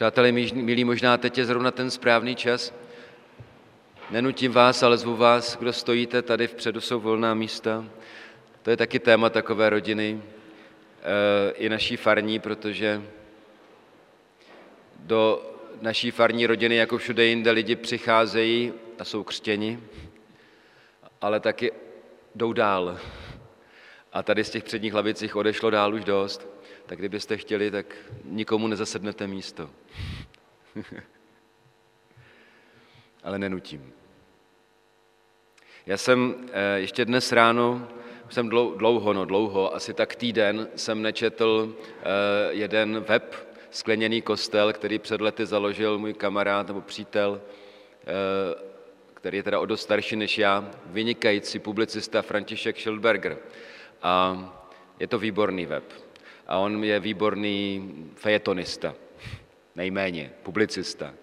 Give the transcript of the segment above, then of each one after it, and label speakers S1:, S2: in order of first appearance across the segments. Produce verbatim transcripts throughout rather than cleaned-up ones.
S1: Přátelé milí, možná teď je zrovna ten správný čas. Nenutím vás, ale zvu vás, kdo stojíte tady vpředu, jsou volná místa. To je taky téma takové rodiny, i naší farní, protože do naší farní rodiny, jako všude jinde, lidi přicházejí a jsou křtěni, ale taky jdou dál. A tady z těch předních lavicích odešlo dál už dost, tak kdybyste chtěli, tak nikomu nezasednete místo. Ale nenutím. Já jsem ještě dnes ráno, jsem dlouho, no dlouho, asi tak týden, jsem nečetl jeden web, Skleněný kostel, který před lety založil můj kamarád nebo přítel, který je teda o dost starší než já, vynikající publicista František Schildberger. A je to výborný web. A on je výborný fejetonista, nejméně, publicista.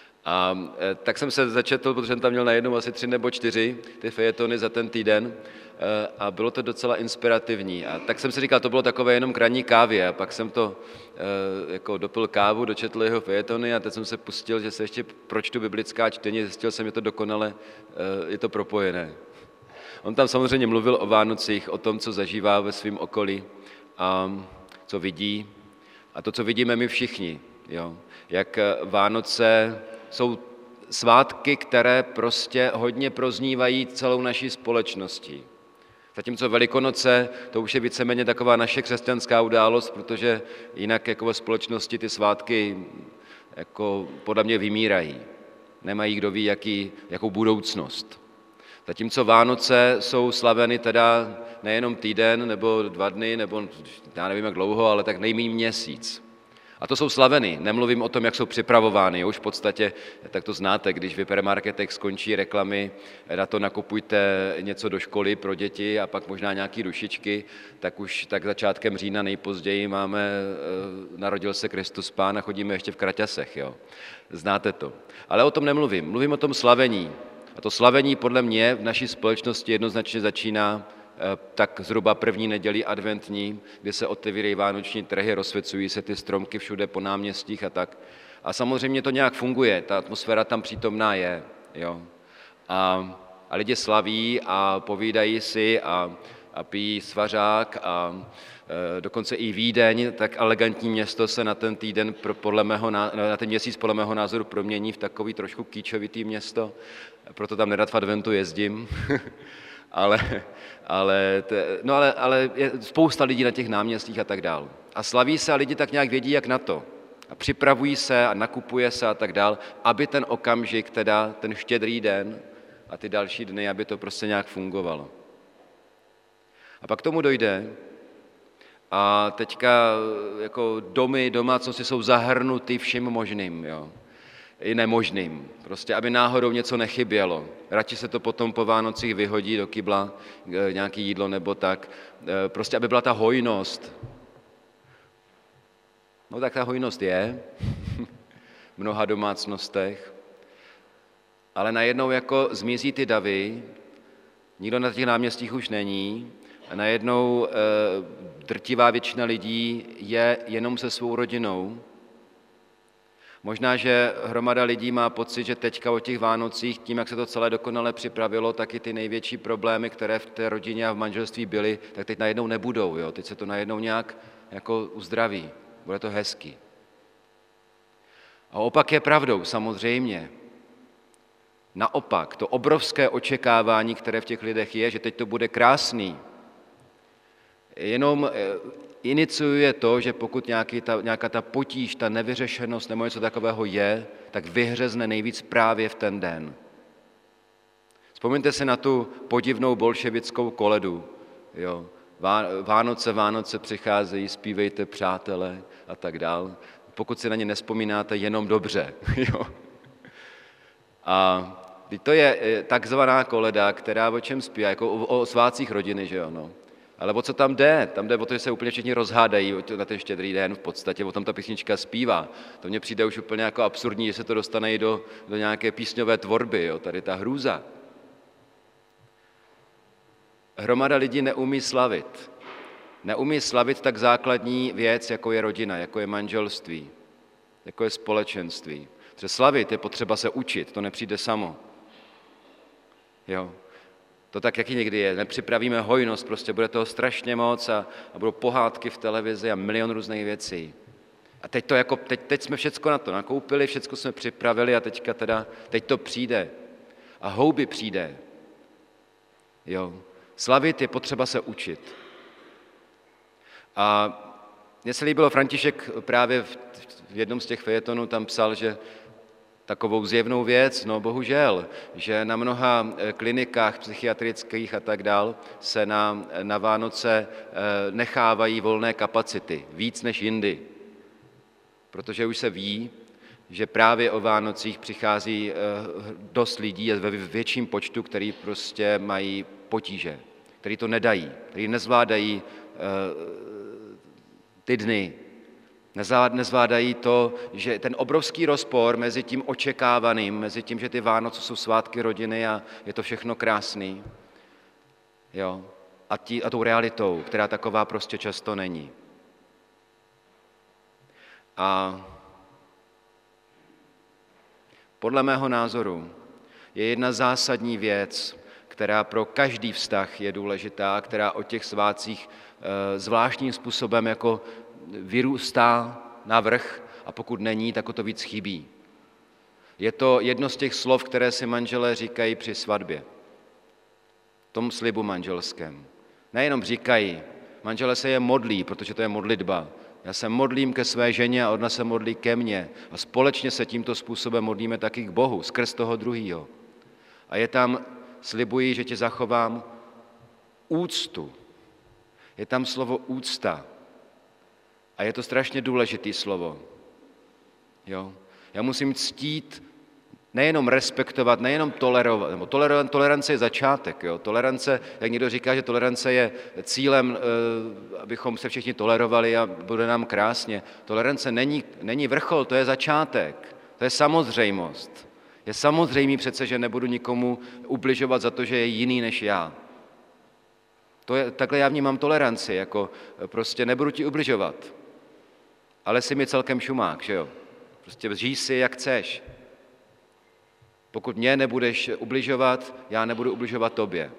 S1: A tak jsem se začetl, protože jsem tam měl najednou asi tři nebo čtyři ty fejetony za ten týden a bylo to docela inspirativní. A tak jsem si říkal, to bylo takové jenom k ranní kávě a pak jsem to jako dopil kávu, dočetl jeho fejetony a teď jsem se pustil, že se ještě pročtu biblická čtení, zjistil jsem, že to dokonale je to propojené. On tam samozřejmě mluvil o Vánocích, o tom, co zažívá ve svém okolí a co vidí a to, co vidíme my všichni. Jo. Jak Vánoce jsou svátky, které prostě hodně proznívají celou naší společností. Zatímco Velikonoce, to už je víceméně taková naše křesťanská událost, protože jinak jako ve společnosti ty svátky jako podle mě vymírají. Nemají kdo ví, jaký, jakou budoucnost. Zatímco Vánoce jsou slaveny teda nejenom týden nebo dva dny, nebo já nevím jak dlouho, ale tak nejméně měsíc. A to jsou slaveny, nemluvím o tom, jak jsou připravovány, už v podstatě, tak to znáte, když v hypermarketech skončí reklamy, na to nakupujte něco do školy pro děti a pak možná nějaký dušičky, tak už tak začátkem října nejpozději máme, narodil se Kristus Pán a chodíme ještě v kraťasech, jo. Znáte to. Ale o tom nemluvím, mluvím o tom slavení. A to slavení podle mě v naší společnosti jednoznačně začíná tak zhruba první neděli adventní, kdy se otevírají vánoční trhy, rozsvěcují se ty stromky všude po náměstích a tak. A samozřejmě to nějak funguje, ta atmosféra tam přítomná je. Jo. A, a lidi slaví a povídají si a, a pijí svařák a e, dokonce i Vídeň, tak elegantní město se na ten týden, pro, podle mého, na ten měsíc podle mého názoru promění v takový trošku kýčovitý město, proto tam nerad v adventu jezdím. ale, ale, no ale, ale je spousta lidí na těch náměstích a tak dál. A slaví se a lidi tak nějak vědí, jak na to. A připravují se a nakupuje se a tak dál, aby ten okamžik, teda ten štědrý den a ty další dny, aby to prostě nějak fungovalo. A pak tomu dojde a teďka jako domy, domácnosti jsou zahrnuty vším možným, jo. I nemožným, prostě aby náhodou něco nechybělo. Radši se to potom po Vánocích vyhodí do kybla, nějaké jídlo nebo tak, prostě aby byla ta hojnost. No tak ta hojnost je v mnoha domácnostech, ale najednou jako zmizí ty davy, nikdo na těch náměstích už není a najednou e, drtivá většina lidí je jenom se svou rodinou. Možná, že hromada lidí má pocit, že teďka o těch Vánocích, tím, jak se to celé dokonale připravilo, tak i ty největší problémy, které v té rodině a v manželství byly, tak teď najednou nebudou. Jo? Teď se to najednou nějak jako uzdraví. Bude to hezky. A opak je pravdou, samozřejmě. Naopak, to obrovské očekávání, které v těch lidech je, že teď to bude krásný, jenom iniciuje to, že pokud nějaký ta, nějaká ta potíž, ta nevyřešenost nebo něco takového je, tak vyhřezne nejvíc právě v ten den. Vzpomeňte si na tu podivnou bolševickou koledu. Jo. Vánoce, Vánoce přicházejí, zpívejte přátelé a tak dál. Pokud si na ně nespomínáte, jenom dobře. Jo. A to je takzvaná koleda, která o čem zpívá, jako o, o svátcích rodiny, že jo, no. Ale o co tam jde? Tam jde o to, že se úplně všichni rozhádají na ten štědrý den, v podstatě o tom ta písnička zpívá. To mně přijde už úplně jako absurdní, že se to dostane i do, do nějaké písňové tvorby, jo, tady ta hrůza. Hromada lidí neumí slavit. Neumí slavit tak základní věc, jako je rodina, jako je manželství. jako je společenství. Protože slavit je potřeba se učit, to nepřijde samo. Jo. To tak, jaký někdy je. Nepřipravíme hojnost, prostě bude toho strašně moc a, a budou pohádky v televizi a milion různých věcí. A teď, to jako, teď, teď jsme všecko na to nakoupili, všecko jsme připravili a teďka teda, teď to přijde. A houby přijde. Jo. Slavit je potřeba se učit. A mně se líbilo, František právě v, v jednom z těch fejetonů tam psal, že takovou zjevnou věc, no bohužel, že na mnoha klinikách psychiatrických a tak dál se na, na Vánoce nechávají volné kapacity, víc než jindy. Protože už se ví, že právě o Vánocích přichází dost lidí ve větším počtu, který prostě mají potíže, který to nedají, který nezvládají ty dny, nezvládají to, že ten obrovský rozpor mezi tím očekávaným, mezi tím, že ty Vánoce jsou svátky rodiny a je to všechno krásný, jo, a, tí, a tou realitou, která taková prostě často není. A podle mého názoru je jedna zásadní věc, která pro každý vztah je důležitá, která o těch svátcích e, zvláštním způsobem jako vyrůstá na vrch a pokud není, tak o to víc chybí. Je to jedno z těch slov, které si manželé říkají při svatbě, tom slibu manželském. Nejenom říkají, manželé se je modlí, protože to je modlitba. Já se modlím ke své ženě a ona se modlí ke mně. A společně se tímto způsobem modlíme taky k Bohu, skrz toho druhýho. A je tam, slibuji, že tě zachovám úctu. Je tam slovo úcta. A je to strašně důležitý slovo. Jo? Já musím ctít, nejenom respektovat, nejenom tolerovat. Nebo toler, tolerance je začátek. Jo? Tolerance, jak někdo říká, že tolerance je cílem, eh, abychom se všichni tolerovali a bude nám krásně. Tolerance není, není vrchol, to je začátek. To je samozřejmost. Je samozřejmý přece, že nebudu nikomu ubližovat za to, že je jiný než já. To je, takhle já vnímám toleranci, jako prostě nebudu ti ubližovat. Ale jsi mi celkem šumák, že jo? Prostě žij si, jak chceš. Pokud mě nebudeš ubližovat, já nebudu ubližovat tobě.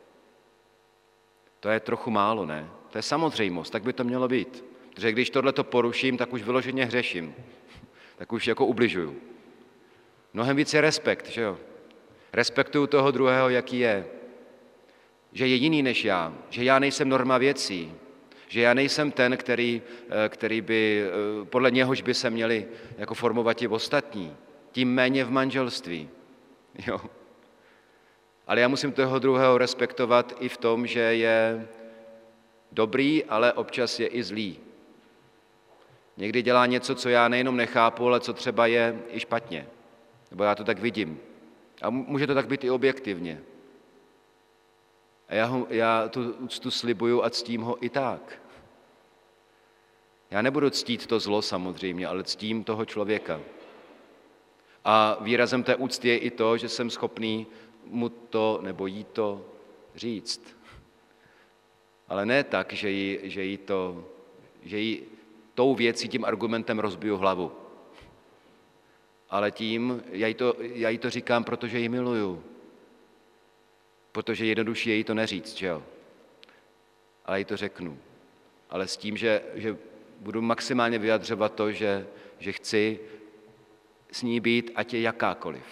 S1: To je trochu málo, ne? To je samozřejmost, tak by to mělo být. Protože když tohleto poruším, tak už vyloženě hřeším. Tak už jako ubližuju. Mnohem víc je respekt, že jo? Respektuju toho druhého, jaký je. Že je jiný než já. Že já nejsem norma věcí. Že já nejsem ten, který, který by, podle něhož by se měli jako formovat i ostatní. Tím méně v manželství. Jo. Ale já musím toho druhého respektovat i v tom, že je dobrý, ale občas je i zlý. Někdy dělá něco, co já nejenom nechápu, ale co třeba je i špatně. Nebo já to tak vidím. A může to tak být i objektivně. A já, ho, já tu úctu slibuju a ctím ho i tak. Já nebudu ctít to zlo samozřejmě, ale ctím toho člověka. A výrazem té úcty je i to, že jsem schopný mu to nebo jí to říct. Ale ne tak, že jí, že jí, to, že jí tou věcí, tím argumentem rozbiju hlavu. Ale tím, já jí to, já jí to říkám, protože ji miluju. Protože jednodušší je jí to neříct, že jo? Ale jí to řeknu. Ale s tím, že, že budu maximálně vyjadřovat to, že, že chci s ní být, ať je jakákoliv.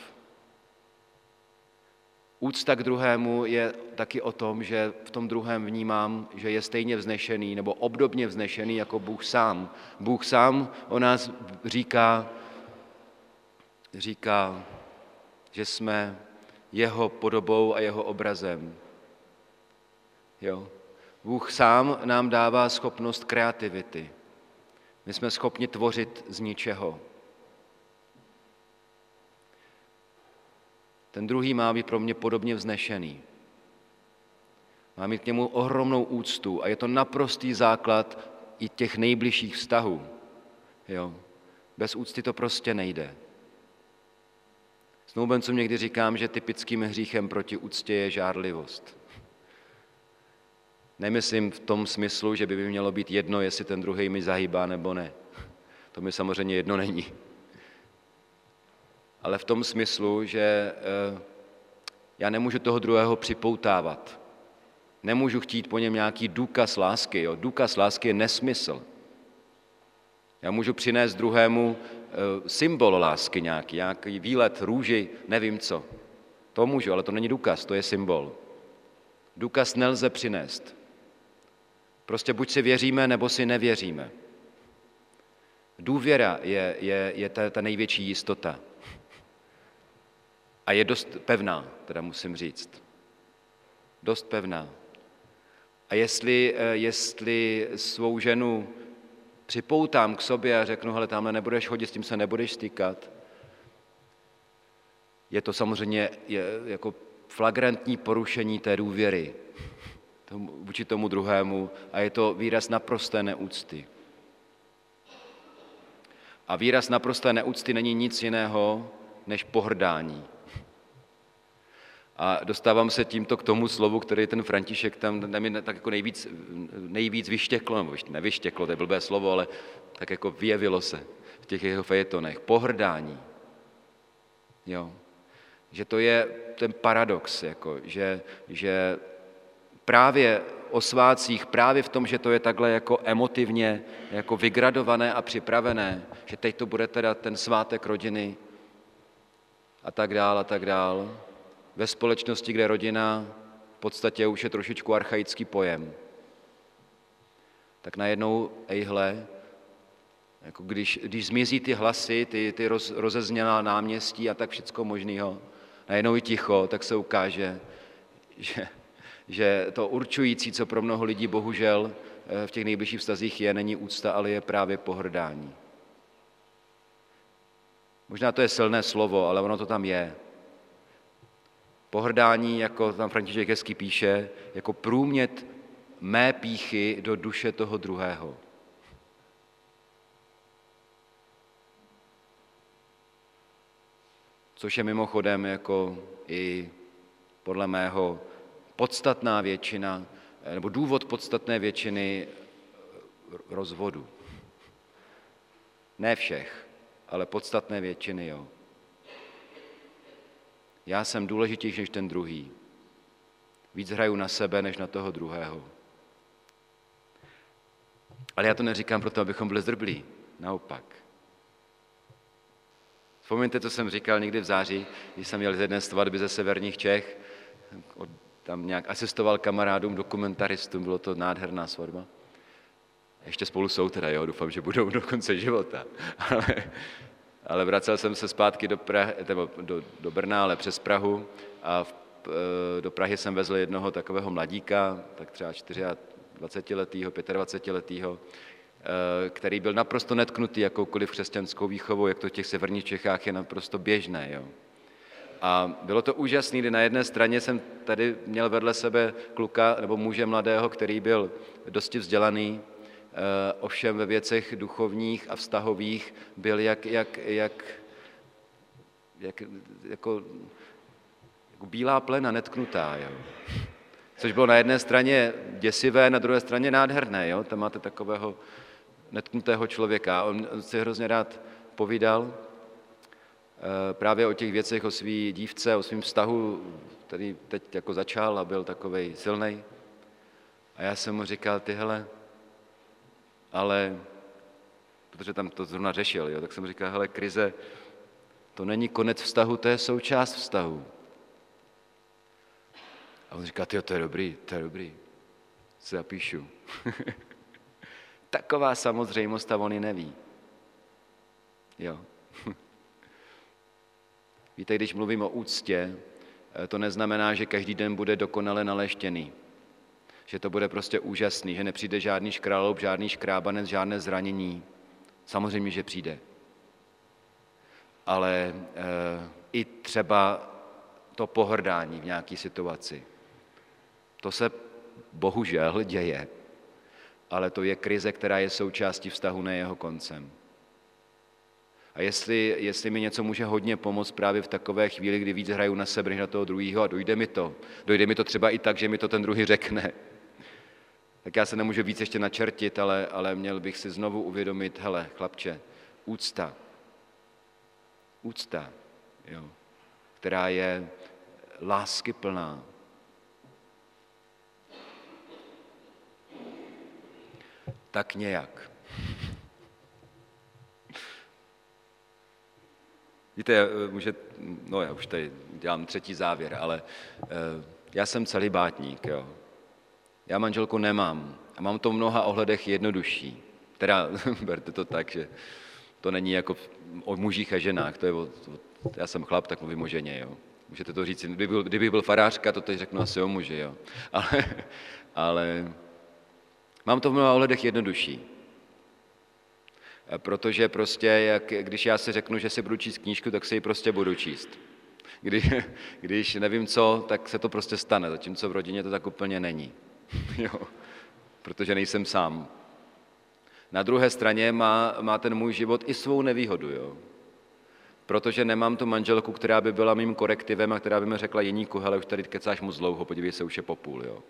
S1: Úcta k druhému je taky o tom, že v tom druhém vnímám, že je stejně vznešený nebo obdobně vznešený jako Bůh sám. Bůh sám o nás říká, říká, že jsme jeho podobou a jeho obrazem. Jo. Bůh sám nám dává schopnost kreativity. My jsme schopni tvořit z ničeho. Ten druhý má být pro mě podobně vznešený. Má mít k němu ohromnou úctu a je to naprostý základ i těch nejbližších vztahů. Jo. Bez úcty to prostě nejde. Snoubencům někdy říkám, že typickým hříchem proti úctě je žárlivost. Nemyslím v tom smyslu, že by mi mělo být jedno, jestli ten druhý mi zahýbá nebo ne. To mi samozřejmě jedno není. ale v tom smyslu, že já nemůžu toho druhého připoutávat. Nemůžu chtít po něm nějaký důkaz lásky. Jo? Důkaz lásky je nesmysl. Já můžu přinést druhému symbol lásky nějaký, nějaký výlet, růži, nevím co. To můžu, ale to není důkaz, to je symbol. Důkaz nelze přinést. Prostě buď si věříme, nebo si nevěříme. Důvěra je, je, je ta, ta největší jistota. A je dost pevná, teda musím říct. Dost pevná. A jestli, jestli svou ženu připoutám k sobě a řeknu, hele, tamhle nebudeš chodit, s tím se nebudeš stýkat, je to samozřejmě je, jako flagrantní porušení té důvěry tomu, vůči tomu druhému a je to výraz naprosté neúcty. A výraz naprosté neúcty není nic jiného, než pohrdání. A dostávám se tímto k tomu slovu, který ten František tam mi tak jako nejvíc, nejvíc vyštěklo, nebo nevyštěklo, to je blbé slovo, ale tak jako vyjevilo se v těch jeho fejetonech. Pohrdání. Jo. Že to je ten paradox, jako, že, že právě o svátcích, právě v tom, že to je takhle jako emotivně jako vygradované a připravené, že teď to bude teda ten svátek rodiny a tak dál a tak dál, ve společnosti, kde rodina v podstatě už je trošičku archaický pojem, tak najednou, ejhle, jako když, když zmizí ty hlasy, ty, ty roz, rozezněná náměstí a tak všecko možného, najednou i ticho, tak se ukáže, že, že to určující, co pro mnoho lidí bohužel v těch nejbližších vztazích je, není úcta, ale je právě pohrdání. Možná to je silné slovo, ale ono to tam je. Pohrdání, jako tam František hezky píše, jako průmět mé pýchy do duše toho druhého. Což je mimochodem jako i podle mého podstatná většina, nebo důvod podstatné většiny rozvodu. Ne všech, ale podstatné většiny, jo. Já jsem důležitější než ten druhý. Víc hraju na sebe, než na toho druhého. Ale já to neříkám proto, abychom byli zdrblí. Naopak. Vzpomeňte, co jsem říkal někdy v září, když jsem měl z jedné svatby ze severních Čech, tam nějak asistoval kamarádům, dokumentaristům, bylo to nádherná svatba. Ještě spolu jsou teda, jo, doufám, že budou do konce života. Ale, ale vracel jsem se zpátky do, Prahy, nebo do, do Brna, ale přes Prahu a v, do Prahy jsem vezl jednoho takového mladíka, tak třeba dvacetičtyřletýho, pětadvacetiletýho, který byl naprosto netknutý jakoukoliv křesťanskou výchovou, jak to v těch severních Čechách je naprosto běžné. Jo. A bylo to úžasné, kdy na jedné straně jsem tady měl vedle sebe kluka nebo muže mladého, který byl dosti vzdělaný, ovšem ve věcech duchovních a vztahových byl jak, jak, jak, jak jako, jako bílá plena netknutá. Jo. Což bylo na jedné straně děsivé, na druhé straně nádherné. Jo. Tam máte takového netknutého člověka. On si hrozně rád povídal právě o těch věcech, o svý dívce, o svém vztahu, který teď jako začal a byl takovej silnej. A já jsem mu říkal, ty hele, ale, protože tam to zrovna řešil, jo, tak jsem říkal, hele, krize, to není konec vztahu, to je součást vztahu. A on říká, tyjo, to je dobrý, to je dobrý, se zapíšu. Taková samozřejmost a on ji neví. Jo. Víte, když mluvím o úctě, to neznamená, že každý den bude dokonale naleštěný. Že to bude prostě úžasný, že nepřijde žádný škrálob, žádný škrábanec, žádné zranění. Samozřejmě, že přijde. Ale e, i třeba to pohrdání v nějaké situaci. To se bohužel děje, ale to je krize, která je součástí vztahu, ne jeho koncem. A jestli, jestli mi něco může hodně pomoct právě v takové chvíli, kdy víc hraju na sebe než na toho druhého a dojde mi to. Dojde mi to třeba i tak, že mi to ten druhý řekne. Tak já se nemůžu víc ještě načertit, ale, ale měl bych si znovu uvědomit, hele, chlapče, úcta. Úcta. jo, která je láskyplná. Tak nějak. Víte, může, no já už tady dělám třetí závěr, ale uh, já jsem celibátník, jo. Já manželku nemám a mám to v mnoha ohledech jednodušší. Teda, berte to tak, že to není jako o mužích a ženách, to je o, já jsem chlap, tak mluvím o ženě, jo. Můžete to říct, kdyby byl, kdybych byl farářka, to teď řeknu asi o muži, jo. Ale, ale mám to v mnoha ohledech jednodušší. Protože prostě, jak, když já si řeknu, že si budu číst knížku, tak si ji prostě budu číst. Když, když nevím co, tak se to prostě stane, zatímco v rodině to tak úplně není. Jo. Protože nejsem sám. Na druhé straně má, má ten můj život i svou nevýhodu, jo. Protože nemám tu manželku, která by byla mým korektivem a která by mi řekla, Jeníku, hele, už tady kecáš moc dlouho, podívej se, už je po půl, jo.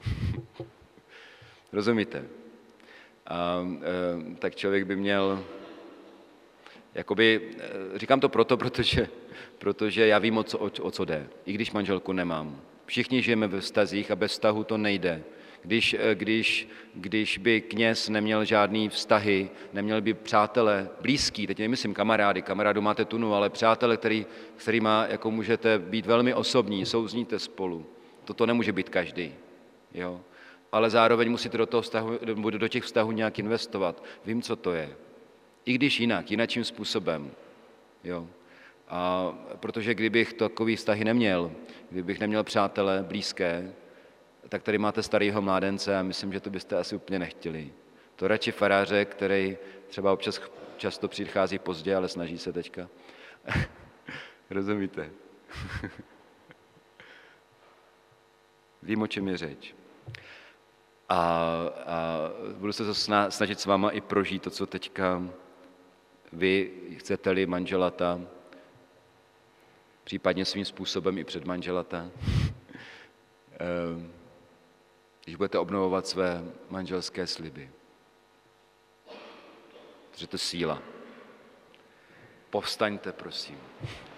S1: Rozumíte? A, e, tak člověk by měl, jakoby, e, říkám to proto, protože, protože já vím, o co, o, o co jde, i když manželku nemám. Všichni žijeme ve vztazích a bez vztahu to nejde. Když, když, když by kněz neměl žádný vztahy, neměl by přátele blízký, teď nemyslím kamarády, kamarádu máte tunu, ale přátele, který, kterýma jako můžete být velmi osobní, souzníte spolu. Toto nemůže být každý. Jo? Ale zároveň musíte do, toho vztahu, do těch vztahů nějak investovat. Vím, co to je. I když jinak, jinakším způsobem. Jo? A protože kdybych takový vztahy neměl, kdybych neměl přátele blízké, tak tady máte starého mládence a myslím, že to byste asi úplně nechtěli. To radši faráře, který třeba občas často přichází pozdě, ale snaží se teďka. Rozumíte? Vím, o čem je řeč. A, a budu se to snažit s váma i prožít to, co teďka vy chcete-li manželata, případně svým způsobem i předmanželata, když budete obnovovat své manželské sliby. Protože to je síla. Povstaňte, prosím.